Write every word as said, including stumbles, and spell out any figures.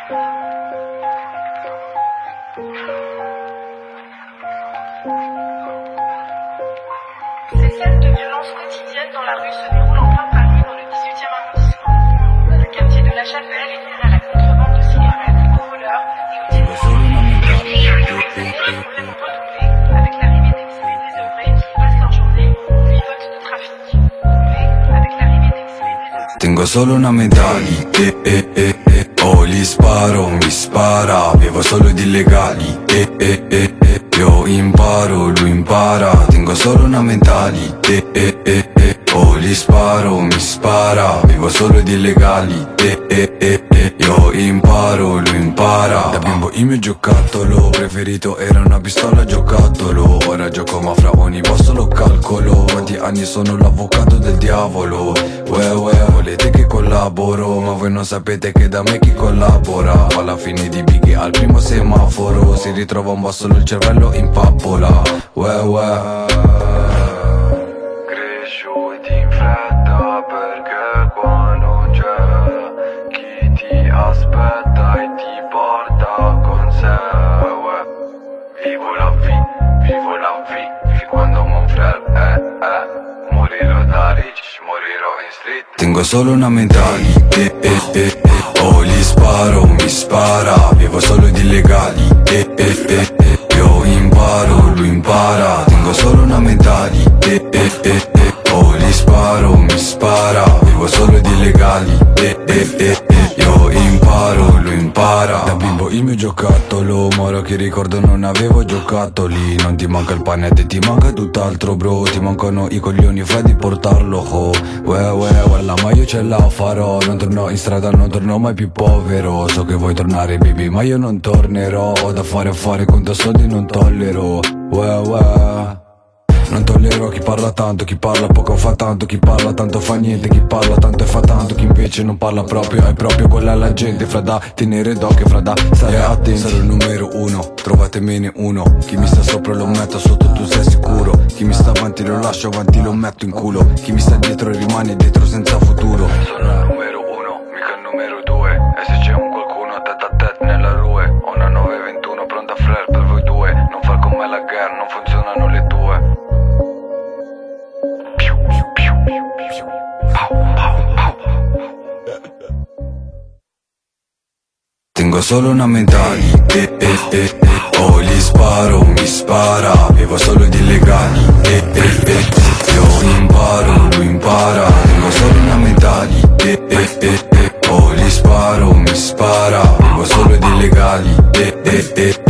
Ces scènes de violence quotidienne dans la rue se déroulent en plein Paris, dans le dix-huitième arrondissement. Le quartier de la Chapelle est lié à la contrebande de cigarettes, aux voleurs et aux dealers. Avec l'arrivée d'exilés désœuvrés qui passent leur journée au vivote de trafic. Avec l'arrivée d'exilés désœuvrés. Tengo solo una medaglia, eh eh eh eh. Oh, gli sparo, mi spara, vivo solo di illegali, eh eh eh eh. Io imparo, lui impara, tengo solo una medaglia, eh eh eh eh. Oh, gli sparo, mi spara, vivo solo di illegali, eh eh eh eh. Io imparo, lui impara. Da bimbo il mio giocattolo preferito era una pistola giocattolo. Ora gioco ma fra ogni posto lo calcolo. Quanti anni sono l'avvocato del diavolo. Uè uè, volete che collaboro, ma voi non sapete che da me chi collabora. Alla fine di Biggie al primo semaforo si ritrova un po' solo il cervello in pappola. Uè uè. Cresciuti in fretta perché qua non c'è chi ti aspetta e ti porta con sé. Uè uè. Vivo la vie, vivo la vie, fin quando mon frère eh eh. Morirò da rich, morirò in street. Tengo solo una medaglia, eh eh eh eh. Oh, gli sparo, mi spara, vivo solo di illegali, eh eh eh eh. Io imparo, lui impara, tengo solo una medaglia, eh eh eh eh. Oh, gli sparo, mi spara, vivo solo di illegali, eh eh eh eh. Io imparo, lui impara. Da bimbo il mio giocattolo, ma ora che ricordo non avevo giocattoli. Non ti manca il pane e ti manca tutt'altro bro. Ti mancano i coglioni, fai di portarlo ho. Uè uè, guarda ma io ce la farò. Non torno in strada, non torno mai più povero. So che vuoi tornare baby, ma io non tornerò. Ho da fare a fare, conto soldi non tollero. Uè uè. Non tollero chi parla tanto, chi parla poco fa tanto, chi parla tanto fa niente, chi parla tanto e fa tanto, chi invece non parla proprio è proprio quella è la gente. Fra da tenere d'occhio, fra da stare attenti. Sarò il numero uno, trovatemene uno. Chi mi sta sopra lo metto sotto, tu sei sicuro. Chi mi sta avanti lo lascio avanti, lo metto in culo. Chi mi sta dietro rimane dietro senza futuro. Sono il numero uno, mica il numero due. E se c'è un qualcuno tête a tête nella rue. Ho una nove ventuno pronta frère per voi due. Non far con me la guerra, non funzionano le tue. Tengo solo una medaglia, eh eh eh eh. Oh, gli sparo, mi spara, vivo solo di illegali, eh eh eh eh. Io imparo, lui impara, tengo solo una medaglia, eh eh eh eh. Oh, gli sparo, mi spara, vivo solo di illegali, eh eh eh.